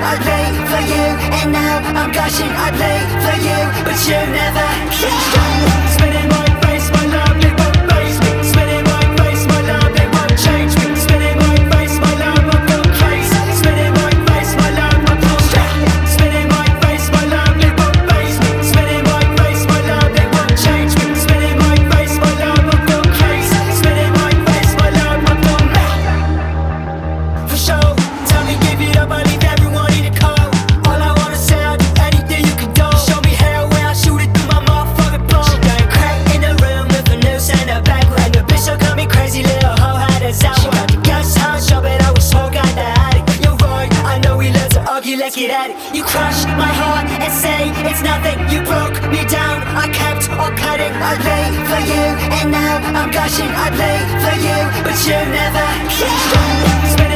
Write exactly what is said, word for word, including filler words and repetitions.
I play for you, and now I'm gushing. I play for you, but you never can. Spinning my face, my love, it won't face me. Spinning my face, my love, it won't change me. Spinning my face, my love, I'm going crazy. Spinning my face, my love, I'm going crazy. Spinning my face, my love, it won't face me. Spinning my face, my love, it won't change me. Spinning my face, my love, I'm going crazy. Spinning my face, my love, I'm going mad. For sure, tell me give it up, I leave everyone in the cold. All I wanna say, I'll do anything you can do. Show me hell where I shoot it through my motherfucking bone. She got a crack in the room with a noose and a back. And the bitch will call me crazy, little hoe, how does that work? She got the gas house, show it, I was so goddamn addict. You're right, I know we love to argue, let's get at it. You crushed my heart and say it's nothing. You broke me down, I kept on cutting. I play for you, and now I'm gushing. I play for you, but you never can.